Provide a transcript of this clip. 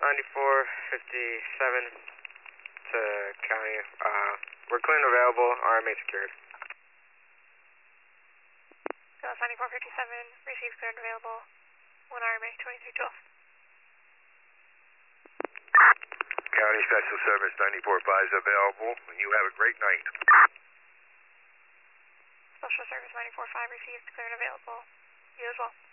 9457 to county. We're clear and available. RMA secured. Dallas 9457, receive clear and available. 1 RMA 2312. County Special Service 945 is available, and you have a great night. Special Service 945 received clear and available. You as well.